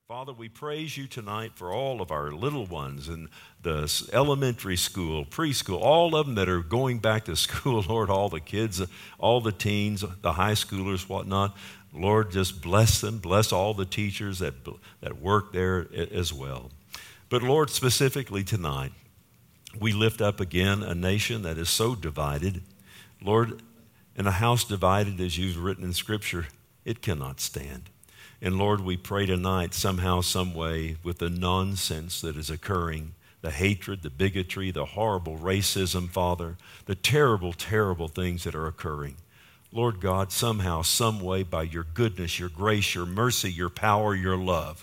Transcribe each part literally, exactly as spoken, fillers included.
Father, we praise you tonight for all of our little ones in the elementary school, preschool, all of them that are going back to school, Lord, all the kids, all the teens, the high schoolers, whatnot. Lord, just bless them. Bless all the teachers that, that work there as well. But Lord, specifically tonight, we lift up again a nation that is so divided. Lord, in a house divided, as you've written in Scripture, it cannot stand. And Lord, we pray tonight somehow, some way, with the nonsense that is occurring, the hatred, the bigotry, the horrible racism, Father, the terrible, terrible things that are occurring. Lord God, somehow, some way, by your goodness, your grace, your mercy, your power, your love,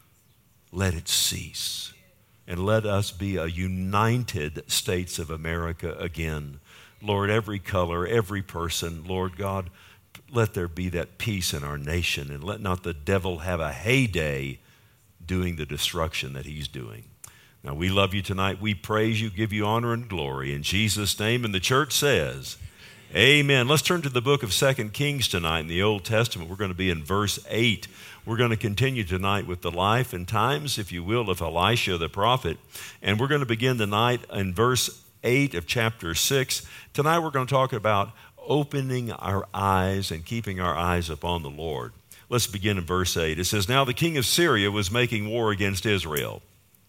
let it cease. And let us be a united States of America again. Lord, every color, every person, Lord God, let there be that peace in our nation, and let not the devil have a heyday doing the destruction that he's doing. Now, we love you tonight. We praise you, give you honor and glory. In Jesus' name, and the church says, amen. Let's turn to the book of Second Kings tonight in the Old Testament. We're going to be in verse eight. We're going to continue tonight with the life and times, if you will, of Elisha the prophet. And we're going to begin tonight in verse eight of chapter six. Tonight we're going to talk about opening our eyes and keeping our eyes upon the Lord. Let's begin in verse eight. It says, now the king of Syria was making war against Israel.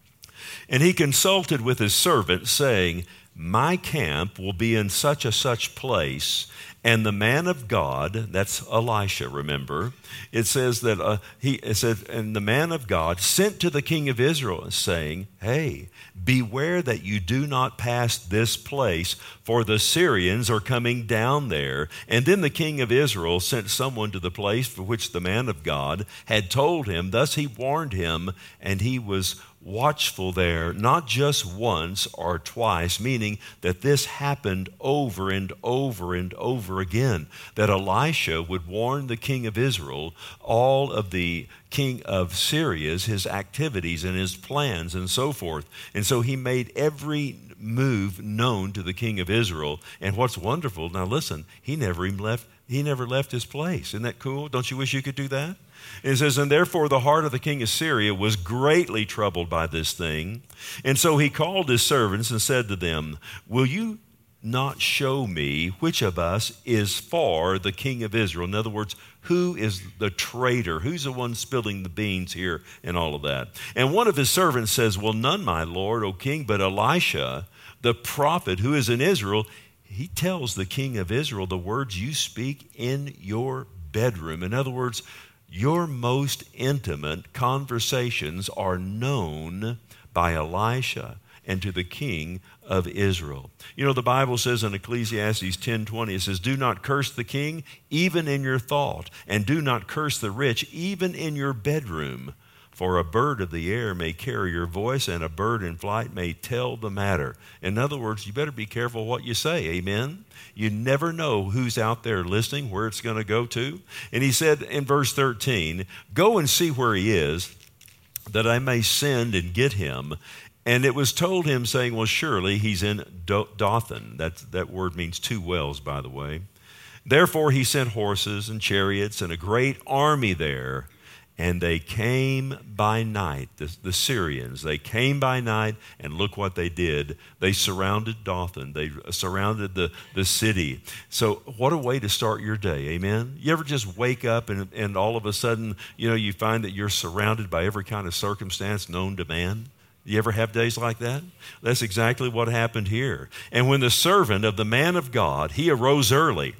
And he consulted with his servant, saying, my camp will be in such a such place. And the man of God, that's Elisha, remember, it says that uh, he it said, and the man of God sent to the king of Israel, saying, hey, beware that you do not pass this place, for the Syrians are coming down there. And then the king of Israel sent someone to the place for which the man of God had told him. Thus he warned him, and he was watchful there, not just once or twice, meaning that this happened over and over and over again, that Elisha would warn the king of Israel all of the king of Syria's, his activities and his plans and so forth. And so he made every move known to the king of Israel. And what's wonderful, now listen, he never even left, he never left his place. Isn't that cool? Don't you wish you could do that? It says, and therefore the heart of the king of Syria was greatly troubled by this thing. And so he called his servants and said to them, will you not show me which of us is for the king of Israel? In other words, who is the traitor? Who's the one spilling the beans here and all of that? And one of his servants says, well, none, my lord, O king, but Elisha, the prophet who is in Israel. He tells the king of Israel the words you speak in your bedroom. In other words, your most intimate conversations are known by Elisha and to the king of Israel. You know, the Bible says in Ecclesiastes ten twenty, it says, do not curse the king even in your thought, and do not curse the rich even in your bedroom. For a bird of the air may carry your voice, and a bird in flight may tell the matter. In other words, you better be careful what you say, amen? You never know who's out there listening, where it's going to go to. And he said in verse thirteen, go and see where he is, that I may send and get him. And it was told him, saying, well, surely he's in Dothan. That, that word means two wells, by the way. Therefore he sent horses and chariots and a great army there. And they came by night, the, the Syrians, they came by night, and look what they did. They surrounded Dothan. They surrounded the, the city. So what a way to start your day, amen? You ever just wake up and, and all of a sudden, you know, you find that you're surrounded by every kind of circumstance known to man? You ever have days like that? That's exactly what happened here. And when the servant of the man of God, he arose early,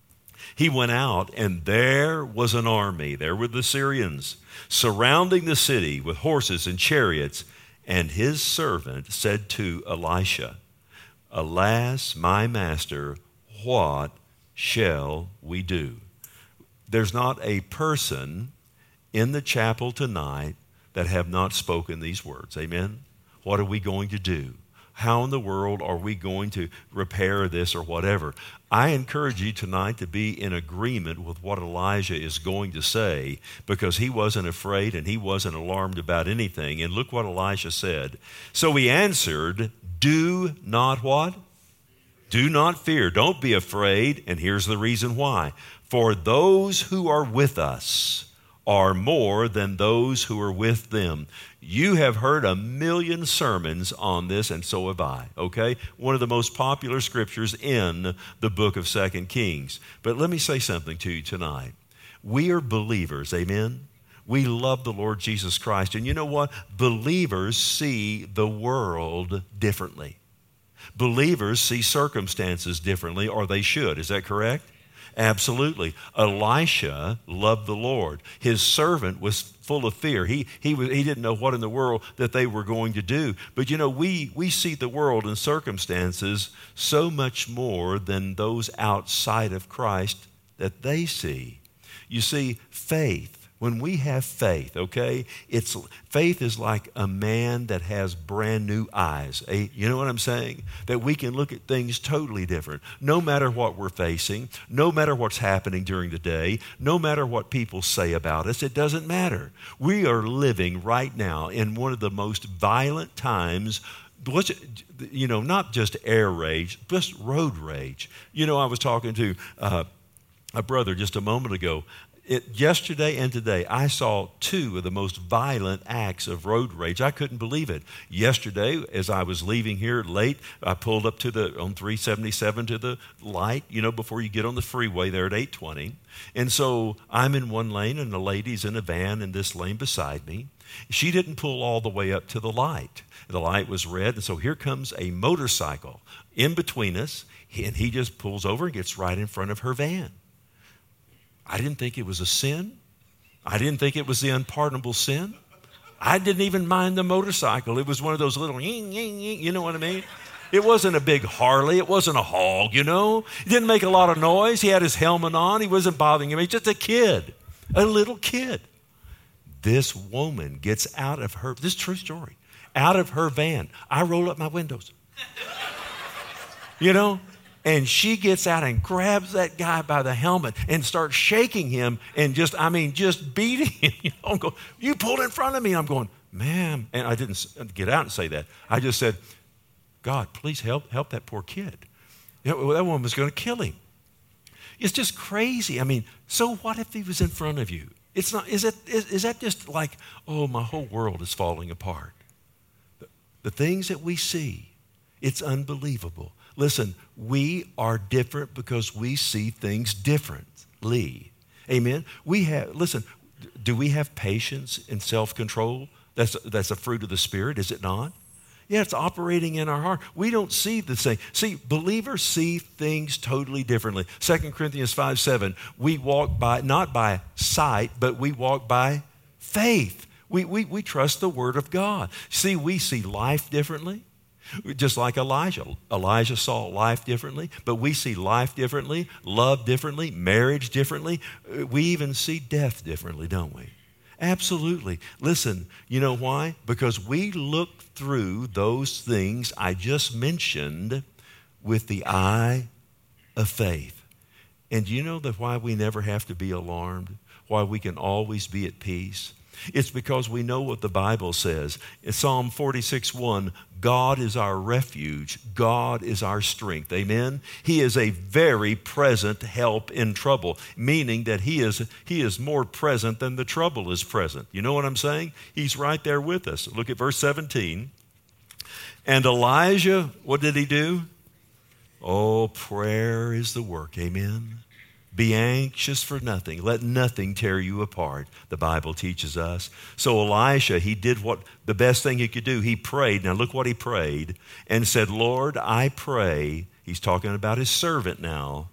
he went out, and there was an army. There were the Syrians surrounding the city with horses and chariots. And his servant said to Elisha, alas, my master, what shall we do? There's not a person in the chapel tonight that have not spoken these words. Amen? What are we going to do? How in the world are we going to repair this or whatever? I encourage you tonight to be in agreement with what Elijah is going to say, because he wasn't afraid and he wasn't alarmed about anything. And look what Elisha said. So he answered, do not what? Do not fear. Don't be afraid. And here's the reason why. For those who are with us are more than those who are with them. You have heard a million sermons on this, and so have I, okay? One of the most popular scriptures in the book of Second Kings. But let me say something to you tonight. We are believers, amen? We love the Lord Jesus Christ. And you know what? Believers see the world differently. Believers see circumstances differently, or they should. Is that correct? Absolutely. Elisha loved the Lord. His servant was full of fear. He, he, was, he didn't know what in the world that they were going to do. But you know, we, we see the world and circumstances so much more than those outside of Christ that they see. You see, faith. When we have faith, okay, it's faith is like a man that has brand new eyes. A, you know what I'm saying? That we can look at things totally different. No matter what we're facing, no matter what's happening during the day, no matter what people say about us, it doesn't matter. We are living right now in one of the most violent times. What's, you know, not just air rage, just road rage. You know, I was talking to uh, a brother just a moment ago. It, yesterday and today, I saw two of the most violent acts of road rage. I couldn't believe it. Yesterday, as I was leaving here late, I pulled up to the on three seventy-seven to the light, you know, before you get on the freeway there at eight twenty. And so I'm in one lane, and the lady's in a van in this lane beside me. She didn't pull all the way up to the light. The light was red, and so here comes a motorcycle in between us, and he just pulls over and gets right in front of her van. I didn't think it was a sin. I didn't think it was the unpardonable sin. I didn't even mind the motorcycle. It was one of those little, ying, ying, ying, you know what I mean? It wasn't a big Harley. It wasn't a hog, you know? He didn't make a lot of noise. He had his helmet on. He wasn't bothering him. He's just a kid, a little kid. This woman gets out of her, this is a true story, out of her van. I roll up my windows. You know? And she gets out and grabs that guy by the helmet and starts shaking him and just, I mean, just beating him. You know, I'm going, you pulled in front of me. I'm going, ma'am. And I didn't get out and say that. I just said, God, please help help that poor kid. You know, that woman was going to kill him. It's just crazy. I mean, so what if he was in front of you? It's not, is, it, is, is that just like, oh, my whole world is falling apart? The, the things that we see, it's unbelievable. Listen, we are different because we see things differently. Amen? We have, listen, do we have patience and self-control? That's, that's a fruit of the Spirit, is it not? Yeah, it's operating in our heart. We don't see the same. See, believers see things totally differently. Second Corinthians five seven, we walk by, not by sight, but we walk by faith. We, we, we trust the Word of God. See, we see life differently. Just like Elijah. Elijah saw life differently, but we see life differently, love differently, marriage differently. We even see death differently, don't we? Absolutely. Listen, you know why? Because we look through those things I just mentioned with the eye of faith. And do you know that why we never have to be alarmed? Why we can always be at peace? It's because we know what the Bible says. In Psalm forty-six one, God is our refuge. God is our strength. Amen? He is a very present help in trouble, meaning that he is, he is more present than the trouble is present. You know what I'm saying? He's right there with us. Look at verse seventeen. And Elijah, what did he do? Oh, prayer is the work. Amen? Be anxious for nothing. Let nothing tear you apart, the Bible teaches us. So Elisha, he did what the best thing he could do. He prayed. Now look what he prayed and said, Lord, I pray, he's talking about his servant now,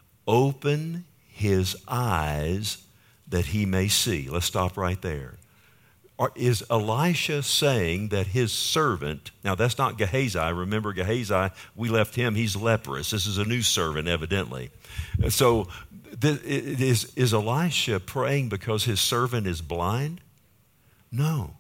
open his eyes that he may see. Let's stop right there. Is Elisha saying that his servant, now that's not Gehazi. Remember Gehazi, we left him, he's leprous. This is a new servant, evidently. So is, is Elisha praying because his servant is blind? No.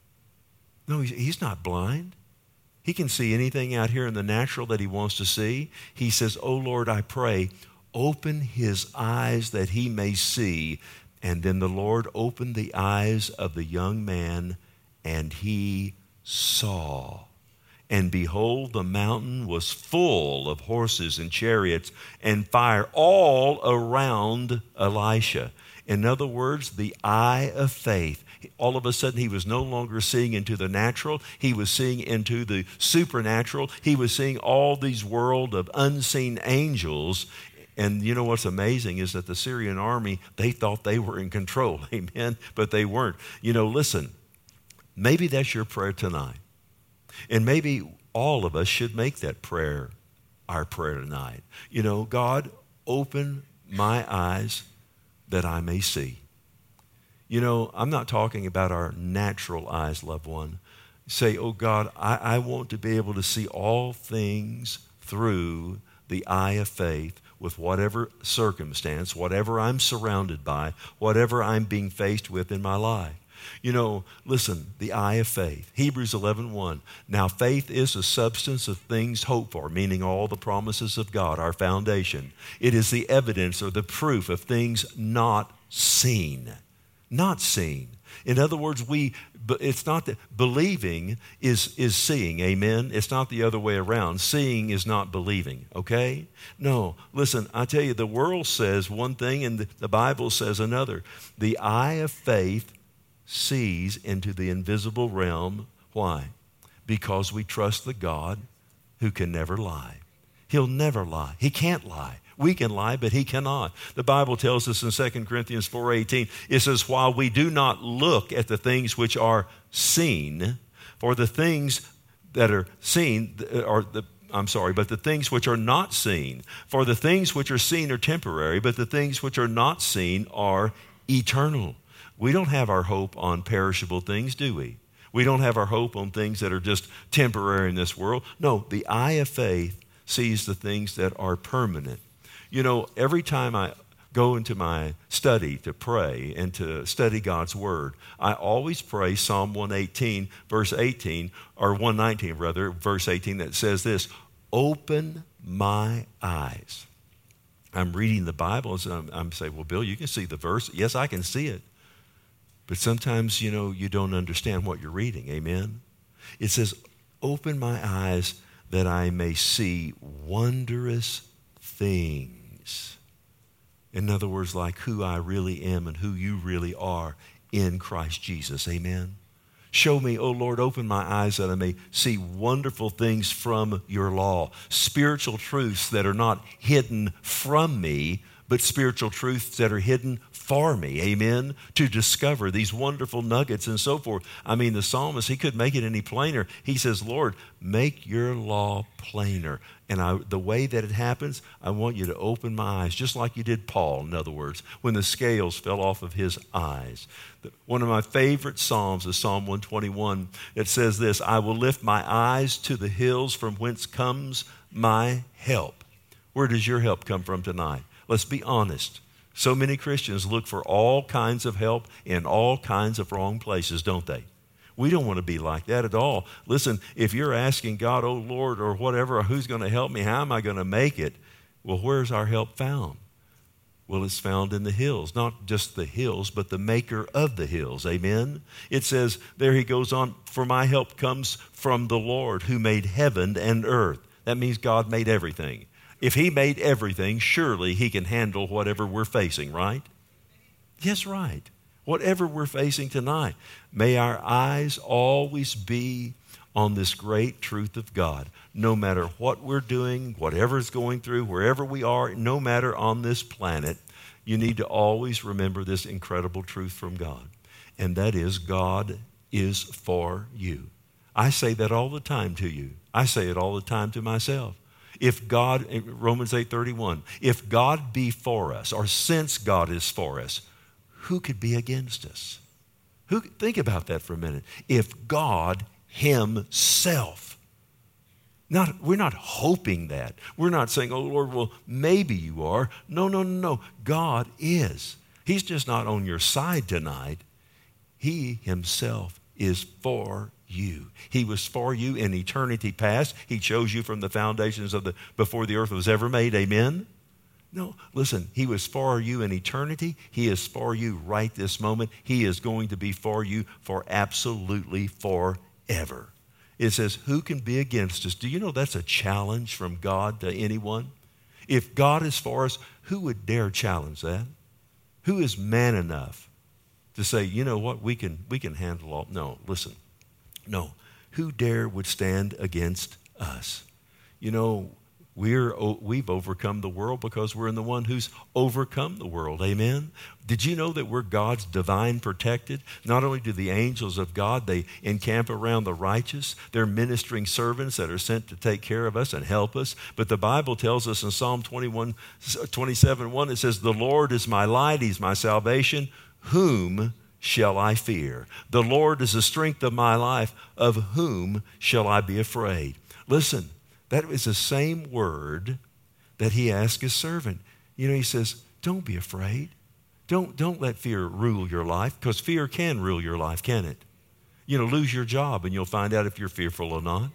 No, he's not blind. He can see anything out here in the natural that he wants to see. He says, oh Lord, I pray, open his eyes that he may see. And then the Lord opened the eyes of the young man, and he saw. And behold, the mountain was full of horses and chariots and fire all around Elisha. In other words, the eye of faith. All of a sudden, he was no longer seeing into the natural. He was seeing into the supernatural. He was seeing all these world of unseen angels. And you know what's amazing is that the Syrian army, they thought they were in control, amen, but they weren't. You know, listen, maybe that's your prayer tonight. And maybe all of us should make that prayer our prayer tonight. You know, God, open my eyes that I may see. You know, I'm not talking about our natural eyes, loved one. Say, oh God, I, I want to be able to see all things through the eye of faith with whatever circumstance, whatever I'm surrounded by, whatever I'm being faced with in my life. You know, listen, the eye of faith. Hebrews eleven one. Now faith is the substance of things hoped for, meaning all the promises of God, our foundation. It is the evidence or the proof of things not seen. Not seen. In other words, we it's not that believing is, is seeing, amen? It's not the other way around. Seeing is not believing, okay? No, listen, I tell you, the world says one thing and the, the Bible says another. The eye of faith sees into the invisible realm. Why? Because we trust the God who can never lie. He'll never lie. He can't lie. We can lie, but he cannot. The Bible tells us in Second Corinthians four eighteen, it says, while we do not look at the things which are seen, for the things that are seen are the I'm sorry, but the things which are not seen. For the things which are seen are temporary, but the things which are not seen are eternal. We don't have our hope on perishable things, do we? We don't have our hope on things that are just temporary in this world. No, the eye of faith sees the things that are permanent. You know, every time I go into my study to pray and to study God's Word, I always pray Psalm one eighteen, verse eighteen, or one nineteen, rather, verse eighteen, that says this, open my eyes. I'm reading the Bible, and I'm, I'm saying, well, Bill, you can see the verse. Yes, I can see it. But sometimes, you know, you don't understand what you're reading, amen? It says, open my eyes that I may see wondrous things. In other words, like who I really am and who you really are in Christ Jesus. Amen. Show me, oh Lord, open my eyes that I may see wonderful things from your law. Spiritual truths that are not hidden from me, but spiritual truths that are hidden for me, amen, to discover these wonderful nuggets and so forth. I mean, the psalmist, he couldn't make it any plainer. He says, Lord, make your law plainer. And I, the way that it happens, I want you to open my eyes, just like you did Paul, in other words, when the scales fell off of his eyes. One of my favorite psalms is Psalm one twenty-one. It says this, I will lift my eyes to the hills from whence comes my help. Where does your help come from tonight? Let's be honest. So many Christians look for all kinds of help in all kinds of wrong places, don't they? We don't want to be like that at all. Listen, if you're asking God, oh Lord, or whatever, who's going to help me? How am I going to make it? Well, where's our help found? Well, it's found in the hills, not just the hills, but the maker of the hills. Amen? It says, there he goes on, for my help comes from the Lord who made heaven and earth. That means God made everything. If he made everything, surely he can handle whatever we're facing, right? Yes, right. Whatever we're facing tonight. May our eyes always be on this great truth of God. No matter what we're doing, whatever is going through, wherever we are, no matter on this planet, you need to always remember this incredible truth from God. And that is, God is for you. I say that all the time to you. I say it all the time to myself. If God, Romans eight thirty-one, if God be for us, or since God is for us, who could be against us? Who, think about that for a minute. If God himself, not, we're not hoping that. We're not saying, oh Lord, well, maybe you are. No, no, no, no. God is. He's just not on your side tonight. He himself is for you. He was for you in eternity past. He chose you from the foundations of the, before the earth was ever made. Amen? No, listen, he was for you in eternity. He is for you right this moment. He is going to be for you for absolutely forever. It says, who can be against us? Do you know that's a challenge from God to anyone? If God is for us, who would dare challenge that? Who is man enough to say, you know what, we can, we can handle all? No, listen. No. Who dare would stand against us? You know, we're, we've overcome the world because we're in the one who's overcome the world. Amen? Did you know that we're God's divine protected? Not only do the angels of God, they encamp around the righteous. They're ministering servants that are sent to take care of us and help us. But the Bible tells us in Psalm twenty-one, twenty-seven, one, it says, the Lord is my light, he's my salvation. Whom shall I fear? The Lord is the strength of my life. Of whom shall I be afraid? Listen, that is the same word that he asked his servant. You know, he says, don't be afraid. Don't, don't let fear rule your life, because fear can rule your life, can it? You know, lose your job and you'll find out if you're fearful or not.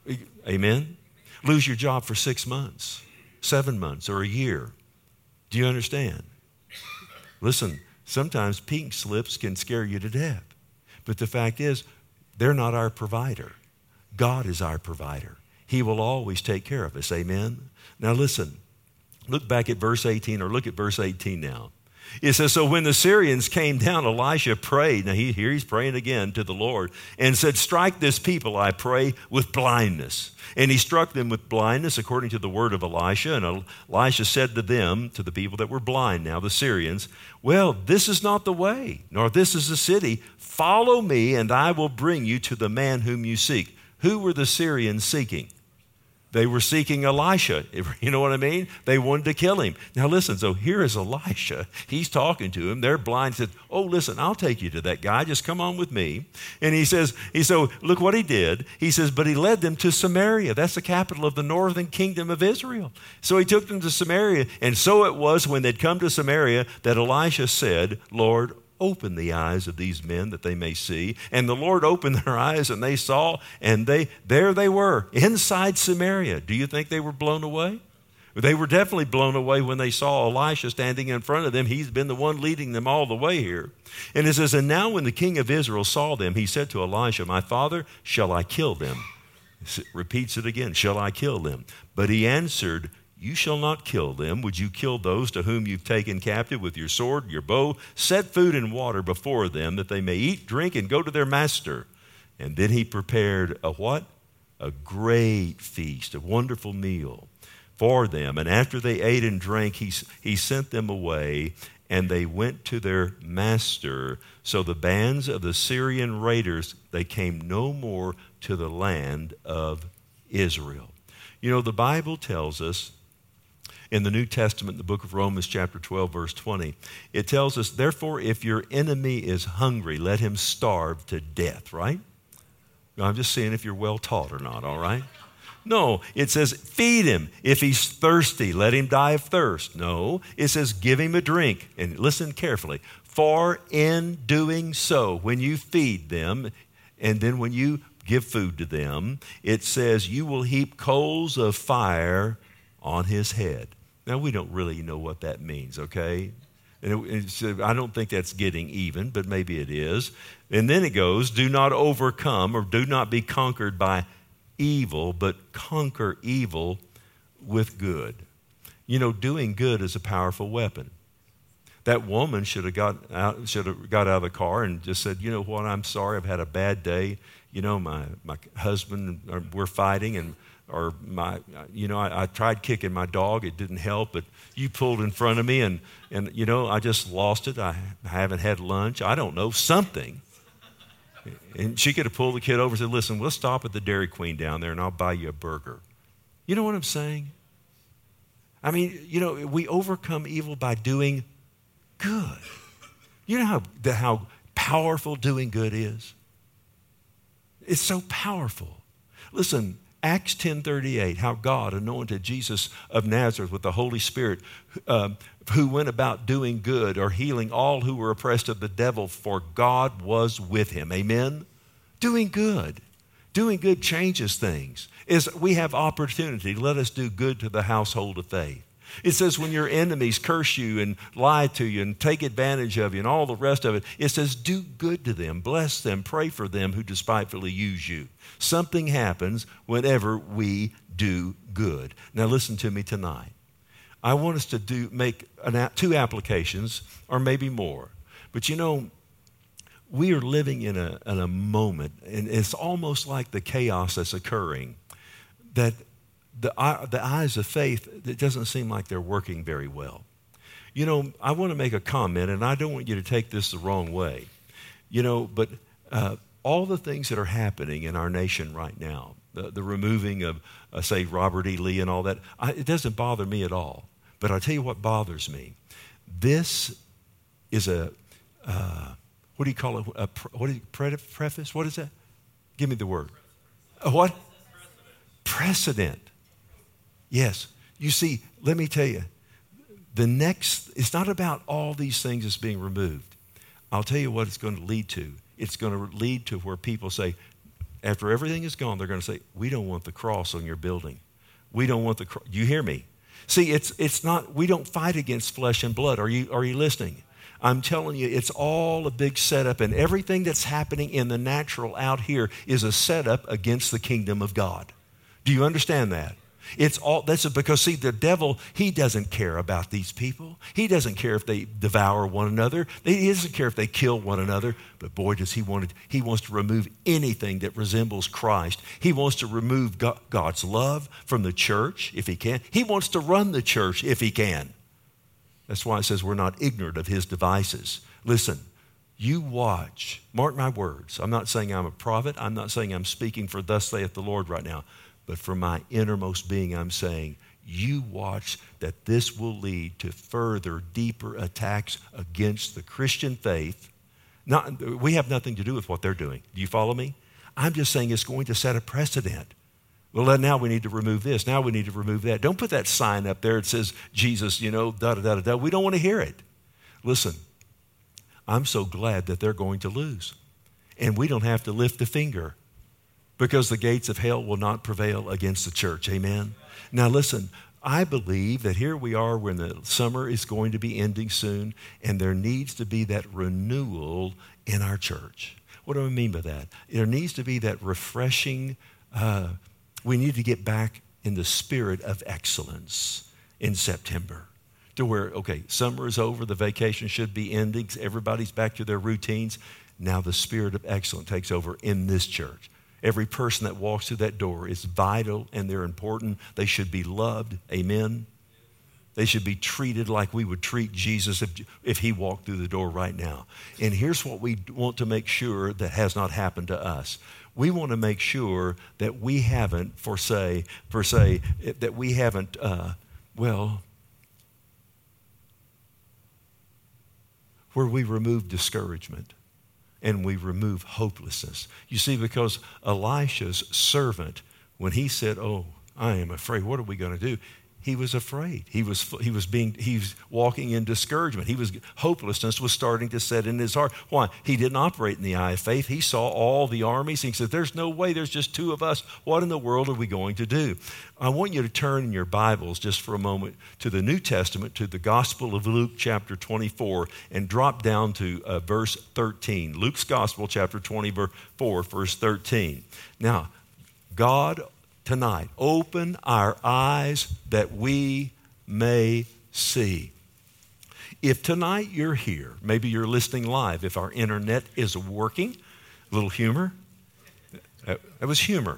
Amen? Lose your job for six months, seven months, or a year. Do you understand? Listen, sometimes pink slips can scare you to death. But the fact is, they're not our provider. God is our provider. He will always take care of us. Amen? Now listen, look back at verse eighteen, or look at verse eighteen now. It says, so when the Syrians came down, Elisha prayed. Now he, here he's praying again to the Lord and said, strike this people, I pray, with blindness. And he struck them with blindness according to the word of Elisha. And Elisha said to them, to the people that were blind now, the Syrians, well, this is not the way, nor this is the city. Follow me, and I will bring you to the man whom you seek. Who were the Syrians seeking? They were seeking Elisha. You know what I mean? They wanted to kill him. Now listen, so here is Elisha. He's talking to him. They're blind. He said, oh, listen, I'll take you to that guy. Just come on with me. And he says, he so look what he did. He says, but he led them to Samaria. That's the capital of the northern kingdom of Israel. So he took them to Samaria. And so it was when they'd come to Samaria that Elisha said, Lord, open the eyes of these men that they may see. And the Lord opened their eyes and they saw, and they there they were inside Samaria. Do you think they were blown away? They were definitely blown away when they saw Elisha standing in front of them. He's been the one leading them all the way here. And it says, and now when the king of Israel saw them, he said to Elisha, my father, shall I kill them? It repeats it again, shall I kill them? But he answered, you shall not kill them. Would you kill those to whom you've taken captive with your sword, your bow? Set food and water before them that they may eat, drink, and go to their master. And then he prepared a what? A great feast, a wonderful meal for them. And after they ate and drank, he, he sent them away, and they went to their master. So the bands of the Syrian raiders, they came no more to the land of Israel. You know, the Bible tells us, in the New Testament, the book of Romans, chapter twelve, verse twenty, it tells us, therefore, if your enemy is hungry, let him starve to death, right? I'm just saying if you're well taught or not, all right? No, it says feed him. If he's thirsty, let him die of thirst. No, it says give him a drink. And listen carefully. For in doing so, when you feed them, and then when you give food to them, it says you will heap coals of fire on his head. Now, we don't really know what that means, okay? And it, it's, I don't think that's getting even, but maybe it is. And then it goes, do not overcome or do not be conquered by evil, but conquer evil with good. You know, doing good is a powerful weapon. That woman should have got out, should have got out of the car and just said, you know what, I'm sorry, I've had a bad day. You know, my, my husband, we're fighting, and or my, you know, I, I tried kicking my dog. It didn't help, but you pulled in front of me, and, and you know, I just lost it. I haven't had lunch. I don't know, something. And she could have pulled the kid over and said, listen, we'll stop at the Dairy Queen down there, and I'll buy you a burger. You know what I'm saying? I mean, you know, we overcome evil by doing good. You know how, the, how powerful doing good is? It's so powerful. Listen, Acts ten thirty-eight, how God anointed Jesus of Nazareth with the Holy Spirit, uh, who went about doing good or healing all who were oppressed of the devil, for God was with him. Amen? Doing good. Doing good changes things. Is we have opportunity. Let us do good to the household of faith. It says when your enemies curse you and lie to you and take advantage of you and all the rest of it, it says do good to them, bless them, pray for them who despitefully use you. Something happens whenever we do good. Now listen to me tonight. I want us to do make an, two applications or maybe more. But you know, we are living in a, in a moment, and it's almost like the chaos that's occurring, that the, uh, the eyes of faith, it doesn't seem like they're working very well. You know, I want to make a comment, and I don't want you to take this the wrong way. You know, but uh, all the things that are happening in our nation right now, the, the removing of, uh, say, Robert E. Lee and all that, I, it doesn't bother me at all. But I'll tell you what bothers me. This is a, uh, what do you call it? A, what do you, preface? What is that? Give me the word. A what? Precedent. Yes. You see, let me tell you, the next, it's not about all these things that's being removed. I'll tell you what it's going to lead to. It's going to lead to where people say, after everything is gone, they're going to say, we don't want the cross on your building. We don't want the cross. You hear me? See, it's it's not, we don't fight against flesh and blood. Are you, are you listening? I'm telling you, it's all a big setup, and everything that's happening in the natural out here is a setup against the kingdom of God. Do you understand that? It's all, that's because, see, the devil, he doesn't care about these people. He doesn't care if they devour one another. He doesn't care if they kill one another. But boy, does he want to, he wants to remove anything that resembles Christ. He wants to remove God's love from the church if he can. He wants to run the church if he can. That's why it says we're not ignorant of his devices. Listen, you watch, mark my words. I'm not saying I'm a prophet. I'm not saying I'm speaking for thus saith the Lord right now. But from my innermost being, I'm saying, you watch that this will lead to further, deeper attacks against the Christian faith. Not, we have nothing to do with what they're doing. Do you follow me? I'm just saying it's going to set a precedent. Well, now we need to remove this. Now we need to remove that. Don't put that sign up there that says, Jesus, you know, da-da-da-da-da. We don't want to hear it. Listen, I'm so glad that they're going to lose. And we don't have to lift a finger, because the gates of hell will not prevail against the church. Amen? Now listen, I believe that here we are when the summer is going to be ending soon, and there needs to be that renewal in our church. What do I mean by that? There needs to be that refreshing, uh, we need to get back in the spirit of excellence in September. To where, okay, summer is over, the vacation should be ending, everybody's back to their routines. Now the spirit of excellence takes over in this church. Every person that walks through that door is vital, and they're important. They should be loved. Amen? They should be treated like we would treat Jesus if, if he walked through the door right now. And here's what we want to make sure that has not happened to us. We want to make sure that we haven't, for say, per se, that we haven't, uh, well, where we remove discouragement. And we remove hopelessness. You see, because Elisha's servant, when he said, oh, I am afraid, what are we going to do? He was afraid. He was, he was being, he was walking in discouragement. He was, hopelessness was starting to set in his heart. Why? He didn't operate in the eye of faith. He saw all the armies. He said, there's no way, there's just two of us. What in the world are we going to do? I want you to turn in your Bibles just for a moment to the New Testament, to the Gospel of Luke chapter twenty-four, and drop down to uh, verse thirteen. Luke's Gospel chapter twenty-four, verse thirteen. Now, God tonight, open our eyes that we may see. If tonight you're here, maybe you're listening live, if our internet is working, a little humor. That was humor.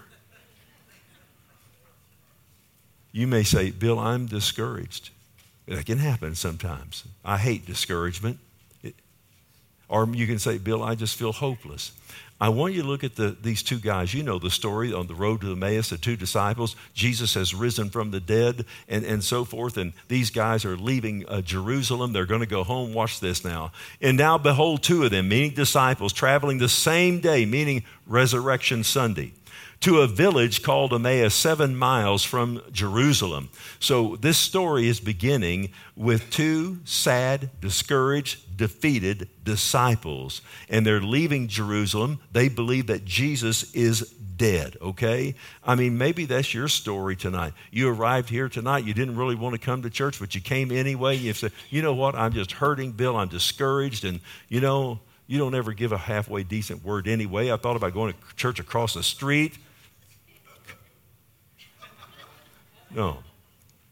You may say, Bill, I'm discouraged. That can happen sometimes. I hate discouragement. It, or you can say, Bill, I just feel hopeless. I want you to look at the, these two guys. You know the story on the road to Emmaus, the two disciples. Jesus has risen from the dead and, and so forth. And these guys are leaving uh, Jerusalem. They're going to go home. Watch this now. And now behold, two of them, meaning disciples, traveling the same day, meaning Resurrection Sunday, to a village called Emmaus, seven miles from Jerusalem. So this story is beginning with two sad, discouraged, defeated disciples. And they're leaving Jerusalem. They believe that Jesus is dead, okay? I mean, maybe that's your story tonight. You arrived here tonight. You didn't really want to come to church, but you came anyway. You said, you know what? I'm just hurting, Bill. I'm discouraged. And, you know, you don't ever give a halfway decent word anyway. I thought about going to church across the street. No.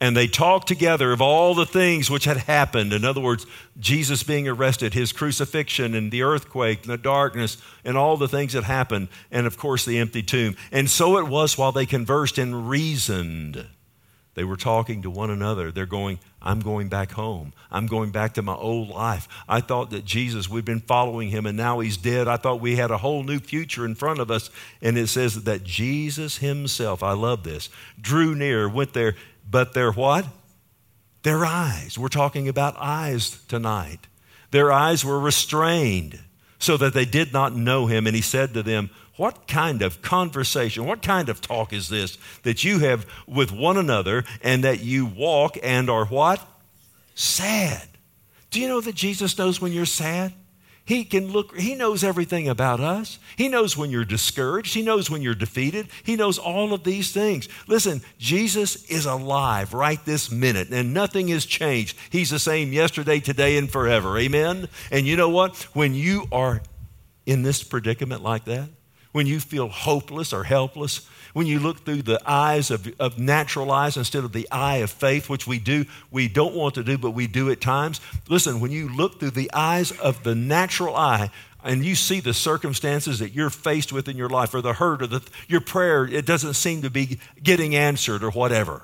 And they talked together of all the things which had happened. In other words, Jesus being arrested, his crucifixion and the earthquake and the darkness and all the things that happened. And of course, the empty tomb. And so it was while they conversed and reasoned. They were talking to one another. They're going, I'm going back home. I'm going back to my old life. I thought that Jesus, we've been following him and now he's dead. I thought we had a whole new future in front of us. And it says that Jesus himself, I love this, drew near, went there, but their what? Their eyes. We're talking about eyes tonight. Their eyes were restrained so that they did not know him. And he said to them, what kind of conversation, what kind of talk is this that you have with one another and that you walk and are what? Sad. Do you know that Jesus knows when you're sad? He can look, he knows everything about us. He knows when you're discouraged. He knows when you're defeated. He knows all of these things. Listen, Jesus is alive right this minute and nothing has changed. He's the same yesterday, today, and forever. Amen? And you know what? When you are in this predicament like that, when you feel hopeless or helpless, when you look through the eyes of, of natural eyes instead of the eye of faith, which we do, we don't want to do, but we do at times. Listen, when you look through the eyes of the natural eye and you see the circumstances that you're faced with in your life or the hurt or the, your prayer, it doesn't seem to be getting answered or whatever.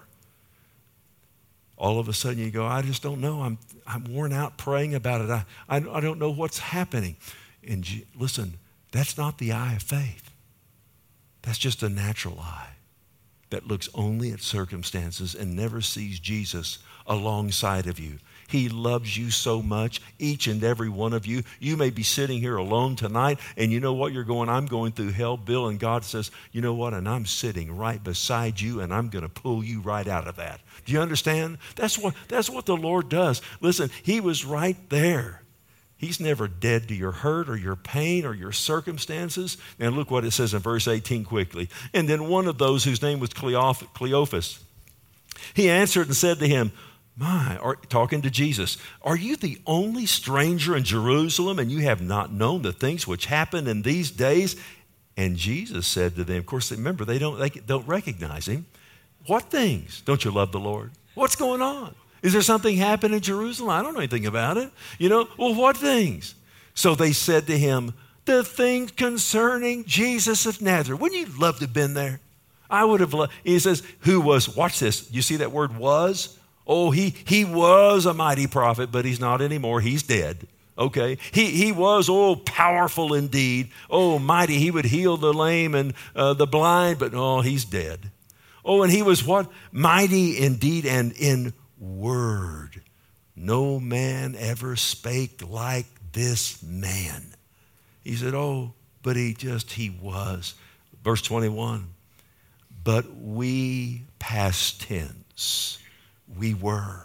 All of a sudden you go, I just don't know. I'm, I'm worn out praying about it. I, I, I don't know what's happening. And listen, that's not the eye of faith. That's just a natural eye that looks only at circumstances and never sees Jesus alongside of you. He loves you so much, each and every one of you. You may be sitting here alone tonight, and you know what? You're going, I'm going through hell, Bill, and God says, you know what? And I'm sitting right beside you, and I'm going to pull you right out of that. Do you understand? That's what, that's what the Lord does. Listen, he was right there. He's never dead to your hurt or your pain or your circumstances. And look what it says in verse eighteen quickly. And then one of those whose name was Cleophas, he answered and said to him, my, or, talking to Jesus, are you the only stranger in Jerusalem and you have not known the things which happen in these days? And Jesus said to them, of course, remember, they don't, they don't recognize him. What things? Don't you love the Lord? What's going on? Is there something happened in Jerusalem? I don't know anything about it. You know, well, what things? So they said to him, the things concerning Jesus of Nazareth. Wouldn't you love to have been there? I would have loved. He says, who was, watch this. You see that word was? Oh, he, he was a mighty prophet, but he's not anymore. He's dead. Okay. He, he was, oh, powerful indeed. Oh, mighty. He would heal the lame and uh, the blind, but oh, he's dead. Oh, and he was what? Mighty indeed and in word. No man ever spake like this man. He said, oh, but he just, he was. Verse twenty-one, but we, past tense, we were.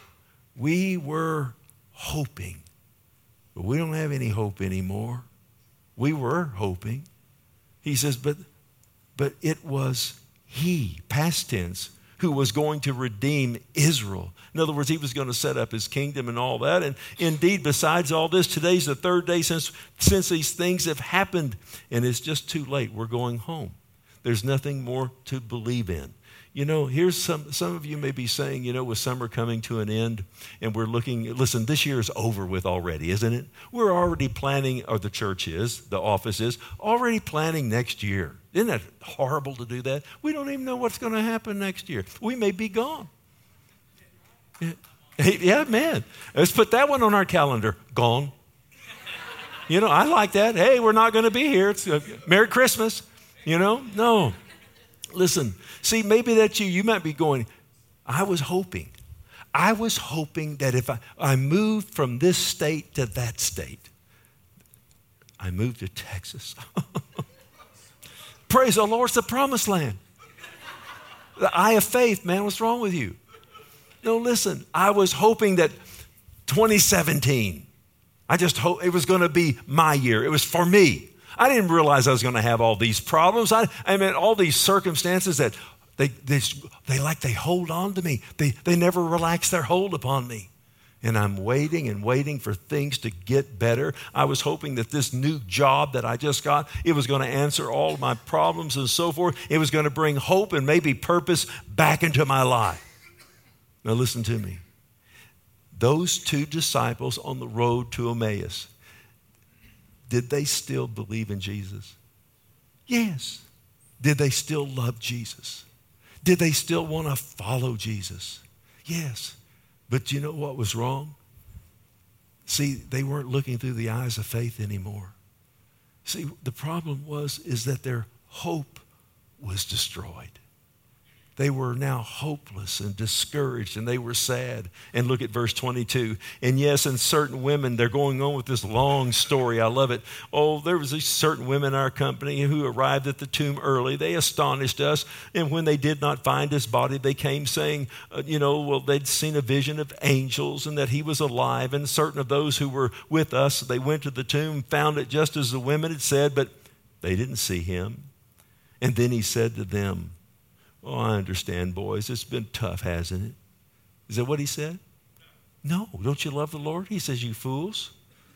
We were hoping, but we don't have any hope anymore. We were hoping. He says, but, but it was he, past tense, who was going to redeem Israel. In other words, he was going to set up his kingdom and all that. And indeed, besides all this, today's the third day since, since these things have happened. And it's just too late. We're going home. There's nothing more to believe in. You know, here's some, some of you may be saying, you know, with summer coming to an end and we're looking, listen, this year is over with already, isn't it? We're already planning, or the church is, the office is, already planning next year. Isn't that horrible to do that? We don't even know what's going to happen next year. We may be gone. Yeah, yeah, man. Let's put that one on our calendar. Gone. You know, I like that. Hey, we're not going to be here. It's uh, Merry Christmas. You know, no. Listen, see, maybe that's you. You might be going, I was hoping. I was hoping that if I, I moved from this state to that state, I moved to Texas. Praise the Lord, it's the promised land. The eye of faith, man, what's wrong with you? No, listen, I was hoping that twenty seventeen, I just hope it was going to be my year. It was for me. I didn't realize I was going to have all these problems. I, I mean, all these circumstances that they, they, they like they hold on to me. They, they never relax their hold upon me. And I'm waiting and waiting for things to get better. I was hoping that this new job that I just got, it was going to answer all of my problems and so forth. It was going to bring hope and maybe purpose back into my life. Now listen to me. Those two disciples on the road to Emmaus, did they still believe in Jesus? Yes. Did they still love Jesus? Did they still want to follow Jesus? Yes. But you know what was wrong? See, they weren't looking through the eyes of faith anymore. See, the problem was is that their hope was destroyed. They were now hopeless and discouraged, and they were sad. And look at verse twenty-two. And yes, and certain women, they're going on with this long story. I love it. Oh, there was these certain women in our company who arrived at the tomb early. They astonished us. And when they did not find his body, they came saying, uh, you know, well, they'd seen a vision of angels and that he was alive. And certain of those who were with us, they went to the tomb, found it just as the women had said, but they didn't see him. And then he said to them, oh, I understand, boys. It's been tough, hasn't it? Is that what he said? No. Don't you love the Lord? He says, you fools.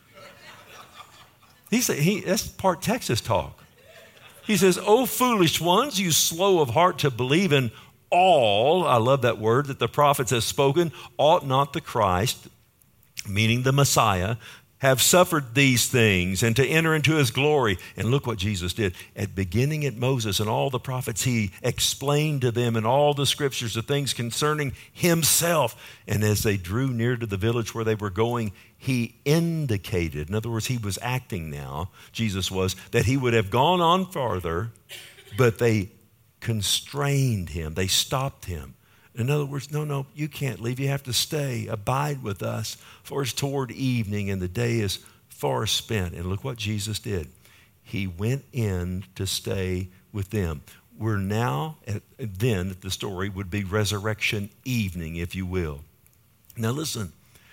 He said, he, that's part Texas talk. He says, oh, foolish ones, you slow of heart to believe in all, I love that word, that the prophets have spoken, ought not the Christ, meaning the Messiah, have suffered these things and to enter into his glory. And look what Jesus did. At beginning at Moses and all the prophets, he explained to them in all the scriptures the things concerning himself. And as they drew near to the village where they were going, he indicated, in other words, he was acting now, Jesus was, that he would have gone on farther, but they constrained him. They stopped him. In other words, no, no, you can't leave. You have to stay. Abide with us, for it's toward evening and the day is far spent. And look what Jesus did. He went in to stay with them. We're now, at, then the story would be resurrection evening, if you will. Now listen,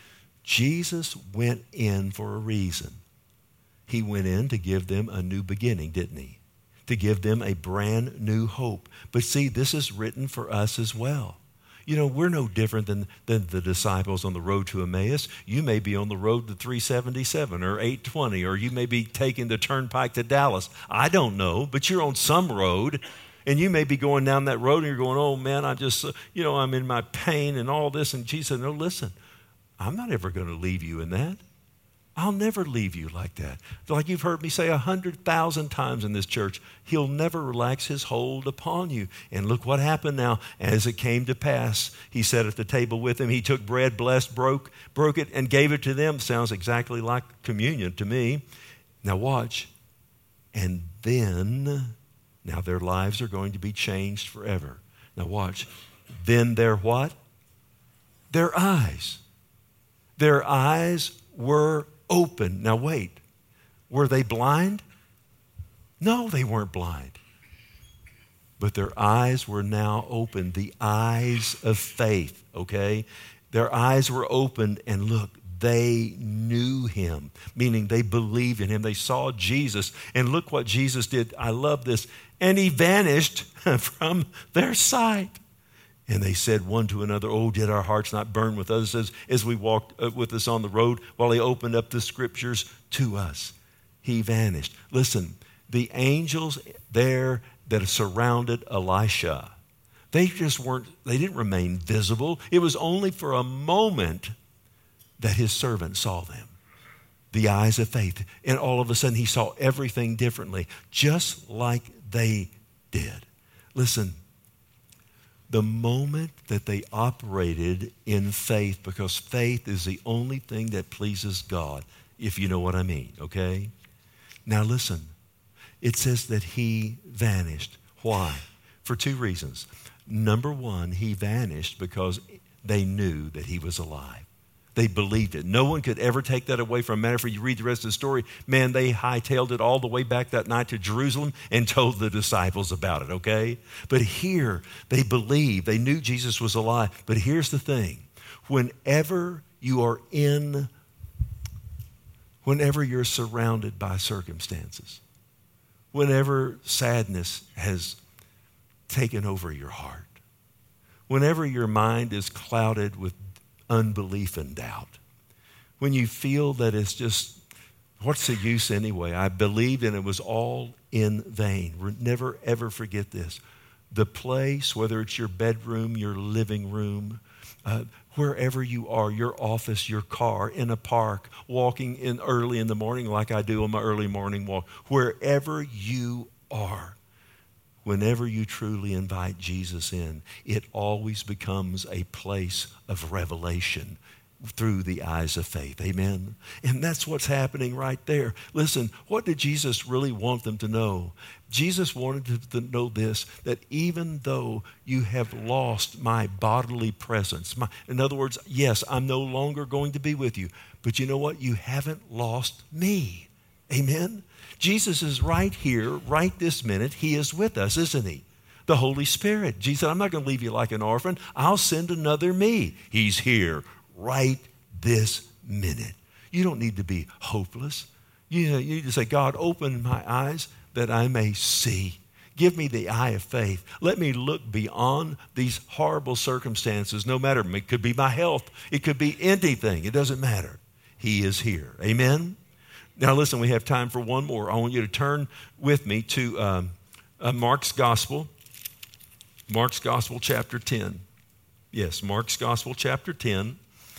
Jesus went in for a reason. He went in to give them a new beginning, didn't he? To give them a brand new hope. But see, this is written for us as well. You know, we're no different than, than the disciples on the road to Emmaus. You may be on the road to three seventy-seven or eight twenty, or you may be taking the turnpike to Dallas. I don't know, but you're on some road, and you may be going down that road and you're going, oh man, I just, you know, I'm in my pain and all this. And Jesus said, no, listen, I'm not ever going to leave you in that. I'll never leave you like that. Like you've heard me say a hundred thousand times in this church, he'll never relax his hold upon you. And look what happened now. As it came to pass, he sat at the table with them. He took bread, blessed, broke, broke it, and gave it to them. Sounds exactly like communion to me. Now watch. And then, now their lives are going to be changed forever. Now watch. Then their what? Their eyes. Their eyes were open. Now wait, were they blind? No, they weren't blind. But their eyes were now open, the eyes of faith, okay? Their eyes were opened, and look, they knew him, meaning they believed in him. They saw Jesus, and look what Jesus did. I love this. And he vanished from their sight. And they said one to another, oh, did our hearts not burn with us as, as we walked with us on the road while he opened up the scriptures to us? He vanished. Listen, the angels there that surrounded Elisha, they just weren't, they didn't remain visible. It was only for a moment that his servant saw them. The eyes of faith. And all of a sudden he saw everything differently, just like they did. Listen, the moment that they operated in faith, because faith is the only thing that pleases God, if you know what I mean, okay? Now listen, it says that he vanished. Why? For two reasons. Number one, he vanished because they knew that he was alive. They believed it. No one could ever take that away from him. Matter of fact, you read the rest of the story, man, they hightailed it all the way back that night to Jerusalem and told the disciples about it, okay? But here, they believed. They knew Jesus was alive. But here's the thing. Whenever you are in, whenever you're surrounded by circumstances, whenever sadness has taken over your heart, whenever your mind is clouded with unbelief and doubt, when you feel that it's just, what's the use anyway? I believed and it was all in vain. Never, ever forget this. the place, whether it's your bedroom, your living room, uh, wherever you are, your office, your car, in a park, walking in early in the morning like I do on my early morning walk, wherever you are, whenever you truly invite Jesus in, it always becomes a place of revelation through the eyes of faith. Amen? And that's what's happening right there. Listen, what did Jesus really want them to know? Jesus wanted them to know this, that even though you have lost my bodily presence, my, in other words, yes, I'm no longer going to be with you, but you know what? You haven't lost me. Amen? Jesus is right here, right this minute. He is with us, isn't he? The Holy Spirit. Jesus said, I'm not going to leave you like an orphan. I'll send another me. He's here right this minute. You don't need to be hopeless. You, you need to say, God, open my eyes that I may see. Give me the eye of faith. Let me look beyond these horrible circumstances, no matter. It could be my health. It could be anything. It doesn't matter. He is here. Amen? Now listen, we have time for one more. I want you to turn with me to um, uh, Mark's Gospel. Mark's Gospel, chapter ten. Yes, Mark's Gospel, chapter ten.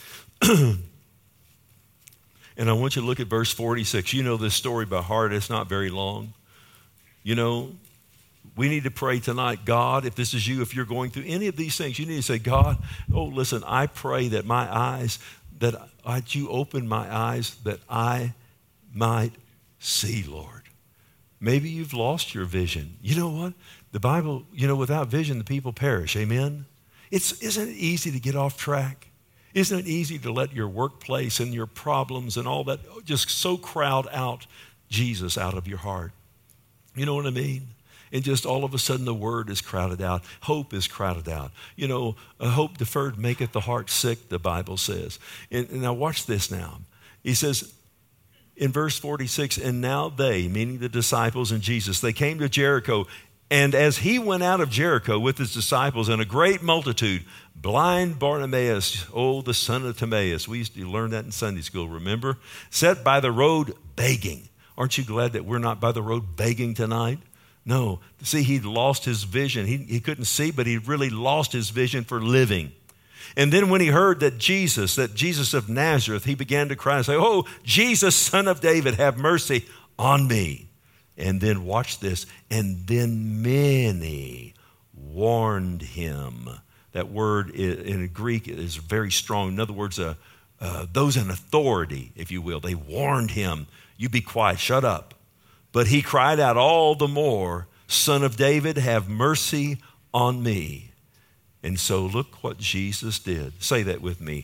And I want you to look at verse forty-six. You know this story by heart. It's not very long. You know, we need to pray tonight, God, if this is you, if you're going through any of these things, you need to say, God, oh, listen, I pray that my eyes, that I, you open my eyes that I might see, Lord. Maybe you've lost your vision. You know what? The Bible, you know, without vision, the people perish. Amen? It's, isn't it easy to get off track? Isn't it easy to let your workplace and your problems and all that just so crowd out Jesus out of your heart? You know what I mean? And just all of a sudden the word is crowded out. Hope is crowded out. You know, a hope deferred maketh the heart sick, the Bible says. And, and now watch this now. He says in verse forty-six, and now they, meaning the disciples and Jesus, they came to Jericho. And as he went out of Jericho with his disciples and a great multitude, blind Bartimaeus, oh, the son of Timaeus, we used to learn that in Sunday school, remember? Sat by the road begging. Aren't you glad that we're not by the road begging tonight? No. See, he'd lost his vision. He, he couldn't see, but he really lost his vision for living. And then when he heard that Jesus, that Jesus of Nazareth, he began to cry and say, oh, Jesus, son of David, have mercy on me. And then watch this. And then many warned him. That word in Greek is very strong. In other words, uh, uh, those in authority, if you will, they warned him, you be quiet, shut up. But he cried out all the more, Son of David, have mercy on me. And so look what Jesus did. Say that with me.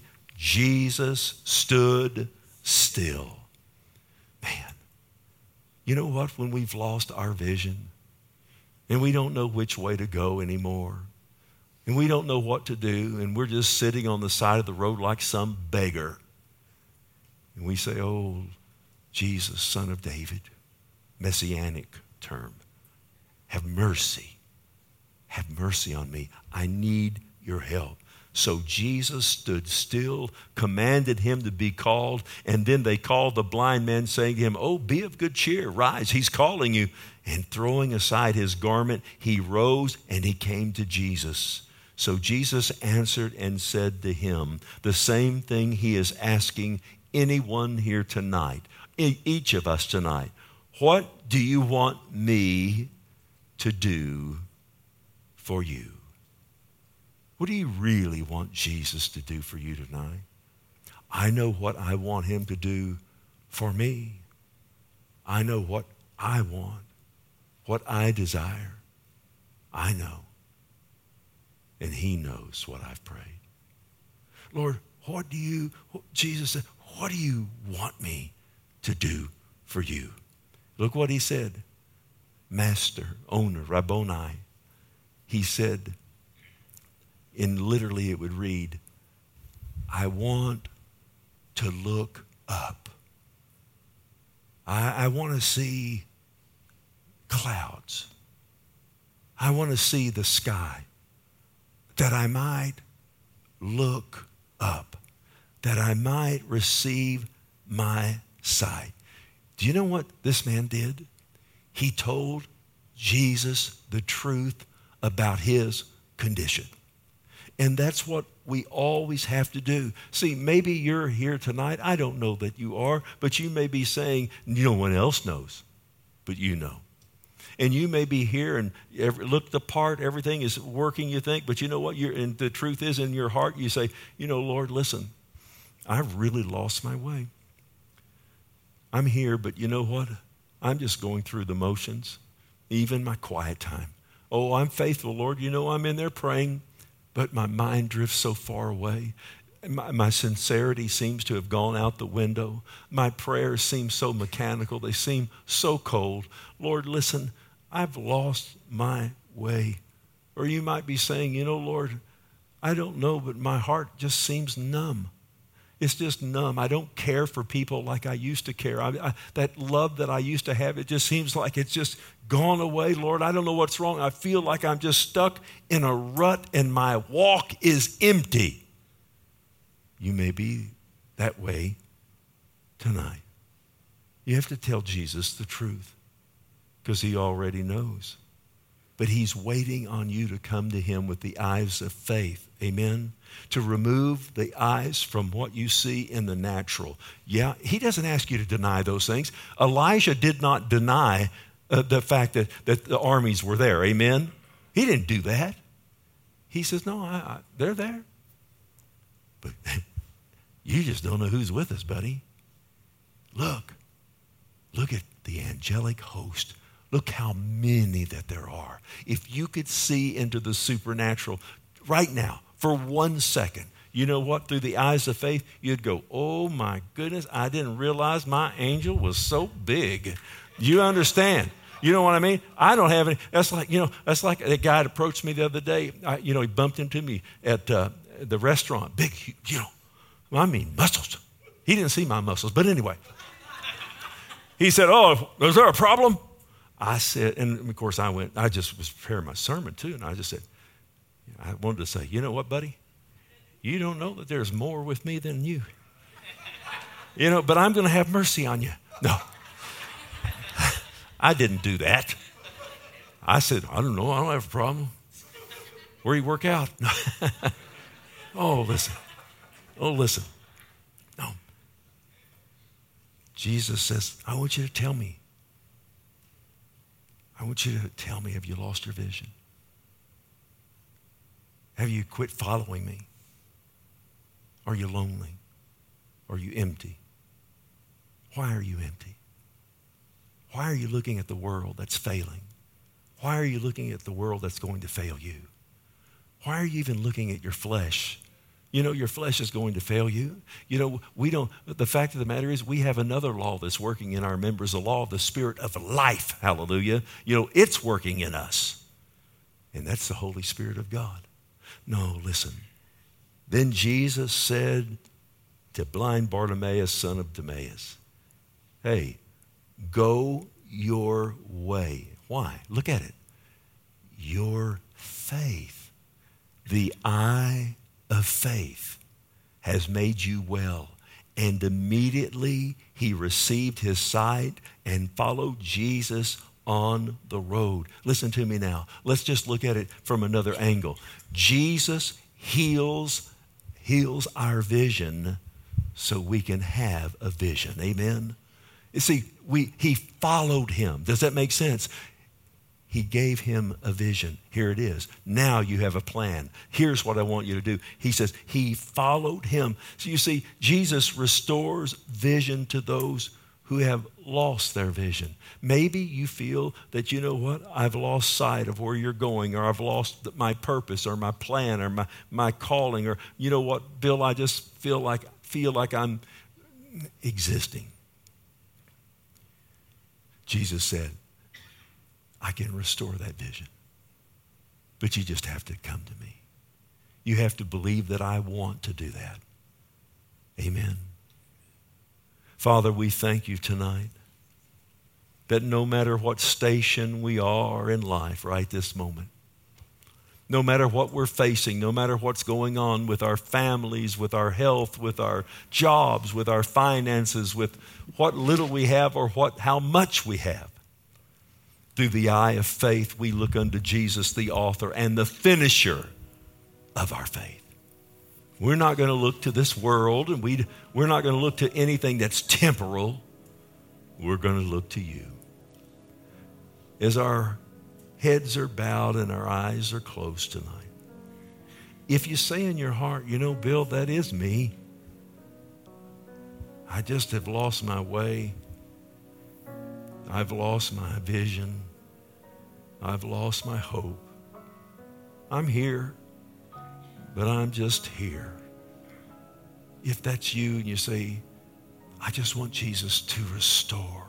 Jesus stood still. Man, you know what? When we've lost our vision and we don't know which way to go anymore, and we don't know what to do, and we're just sitting on the side of the road like some beggar, and we say, oh, Jesus, Son of David, messianic term, have mercy. Have mercy on me. I need your help. So Jesus stood still, commanded him to be called, and then they called the blind man, saying to him, oh, be of good cheer, rise, he's calling you. And throwing aside his garment, he rose and he came to Jesus. So Jesus answered and said to him the same thing he is asking anyone here tonight, each of us tonight. What do you want me to do for you? What do you really want Jesus to do for you tonight? I know what I want him to do for me. I know what I want, what I desire. I know. And he knows what I've prayed. Lord, what do you, Jesus said, what do you want me to do for you? Look what he said. Master, owner, Rabboni. He said, in literally it would read, I want to look up. I, I want to see clouds. I want to see the sky, that I might look up, that I might receive my sight. Do you know what this man did? He told Jesus the truth about his condition. And that's what we always have to do. See, maybe you're here tonight. I don't know that you are, but you may be saying, no one else knows, but you know. And you may be here and every, look the part, everything is working, you think, but you know what? You're, and the truth is in your heart, you say, you know, Lord, listen, I've really lost my way. I'm here, but you know what? I'm just going through the motions, even my quiet time. Oh, I'm faithful, Lord. You know, I'm in there praying, but my mind drifts so far away. My, my sincerity seems to have gone out the window. My prayers seem so mechanical. They seem so cold. Lord, listen, I've lost my way. Or you might be saying, you know, Lord, I don't know, but my heart just seems numb. It's just numb. I don't care for people like I used to care. I, I, that love that I used to have, it just seems like it's just gone away. Lord, I don't know what's wrong. I feel like I'm just stuck in a rut and my walk is empty. You may be that way tonight. You have to tell Jesus the truth because he already knows. But he's waiting on you to come to him with the eyes of faith. Amen? To remove the eyes from what you see in the natural. Yeah, he doesn't ask you to deny those things. Elijah did not deny uh, the fact that, that the armies were there. Amen? He didn't do that. He says, no, I, I, they're there. But you just don't know who's with us, buddy. Look. Look at the angelic host. Look how many that there are. If you could see into the supernatural right now, for one second, you know what? Through the eyes of faith, you'd go, oh my goodness, I didn't realize my angel was so big. You understand? You know what I mean? I don't have any. That's like, you know, that's like a guy that approached me the other day. I, you know, he bumped into me at uh, the restaurant. Big, you know, I mean muscles. He didn't see my muscles, but anyway. He said, oh, is there a problem? I said, and of course I went, I just was preparing my sermon too, and I just said, I wanted to say, you know what, buddy? You don't know that there's more with me than you. You know, but I'm going to have mercy on you. No. I didn't do that. I said, I don't know, I don't have a problem. Where do you work out? Oh, listen. Oh, listen. No. Jesus says, I want you to tell me. I want you to tell me, have you lost your vision? Have you quit following me? Are you lonely? Are you empty? Why are you empty? Why are you looking at the world that's failing? Why are you looking at the world that's going to fail you? Why are you even looking at your flesh? You know, your flesh is going to fail you. You know, we don't, the fact of the matter is we have another law that's working in our members, the law of the Spirit of life. Hallelujah. You know, it's working in us. And that's the Holy Spirit of God. No, listen. Then Jesus said to blind Bartimaeus, son of Timaeus, hey, go your way. Why? Look at it. Your faith, the eye of faith, has made you well. And immediately he received his sight and followed Jesus on the road. Listen to me now. Let's just look at it from another angle. Jesus heals, heals our vision so we can have a vision. Amen? You see, we, he followed him. Does that make sense? He gave him a vision. Here it is. Now you have a plan. Here's what I want you to do. He says he followed him. So you see, Jesus restores vision to those who have lost their vision. Maybe you feel that, you know what, I've lost sight of where you're going, or I've lost my purpose or my plan or my, my calling, or you know what, Bill, I just feel like, feel like I'm existing. Jesus said, I can restore that vision. But you just have to come to me. You have to believe that I want to do that. Amen. Father, we thank you tonight that no matter what station we are in life right this moment, no matter what we're facing, no matter what's going on with our families, with our health, with our jobs, with our finances, with what little we have or what how much we have, Through the eye of faith, we look unto Jesus, the author and the finisher of our faith. We're not going to look to this world, and we, we're not going to look to anything that's temporal. We're going to look to you. As our heads are bowed and our eyes are closed tonight, if you say in your heart, you know, Bill, that is me. I just have lost my way. I've lost my vision. I've lost my hope. I'm here, but I'm just here. If that's you and you say, I just want Jesus to restore.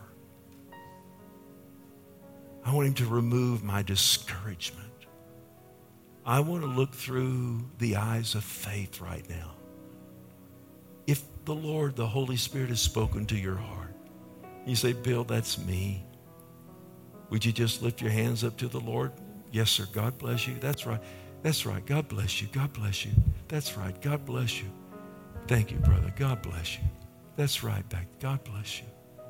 I want him to remove my discouragement. I want to look through the eyes of faith right now. If the Lord, the Holy Spirit has spoken to your heart, you say, Bill, that's me. Would you just lift your hands up to the Lord? Yes, sir. God bless you. That's right. That's right. God bless you. God bless you. That's right. God bless you. Thank you, brother. God bless you. That's right, back. God bless you.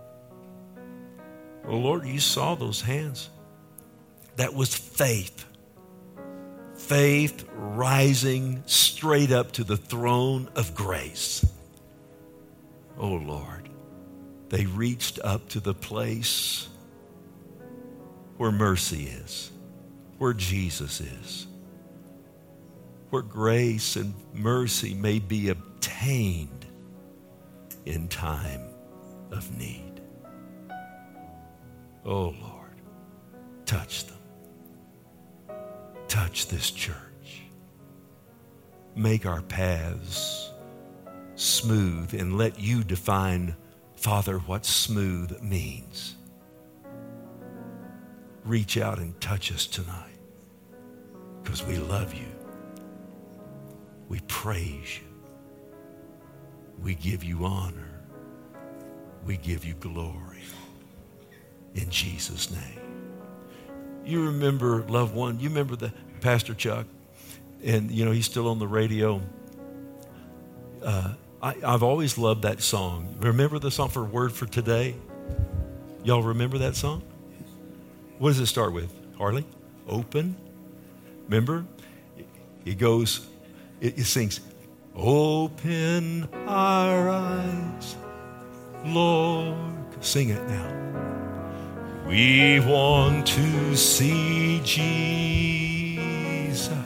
Well, Lord, you saw those hands. That was faith. Faith rising straight up to the throne of grace. Oh, Lord, they reached up to the place where mercy is, where Jesus is, where grace and mercy may be obtained in time of need. Oh, Lord, touch them. Touch this church. Make our paths smooth and let you define, Father, what smooth means. Reach out and touch us tonight because we love you. We praise you. We give you honor. We give you glory. In Jesus' name. You remember, loved one, you remember the Pastor Chuck, and you know he's still on the radio. Uh, I, I've always loved that song. Remember the song for Word for Today? Y'all remember that song? What does it start with? Harley? Open. Remember? It goes, it, it sings, open our eyes, Lord. Sing it now. We want to see Jesus,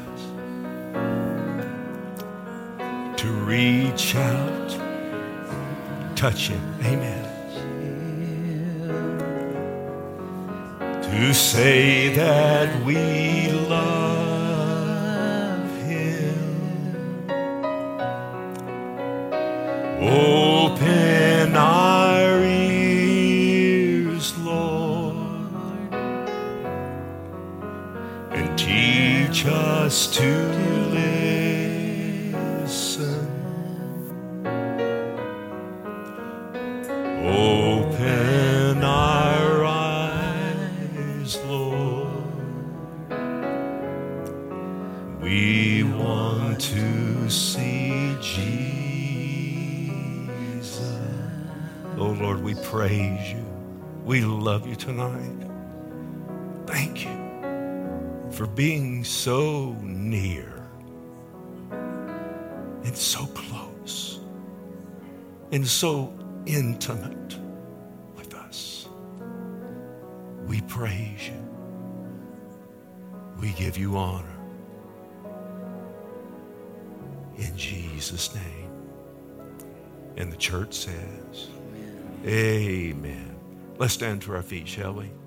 to reach out, touch him. Amen. To say that we love him. Open our ears, Lord, and teach us to listen. Open our eyes, Lord. We want to see Jesus. Oh, Lord, we praise you. We love you tonight. Thank you for being so near and so close and so intimate with us. We praise you. We give you honor. In Jesus' name. And the church says, amen. Let's stand to our feet, shall we?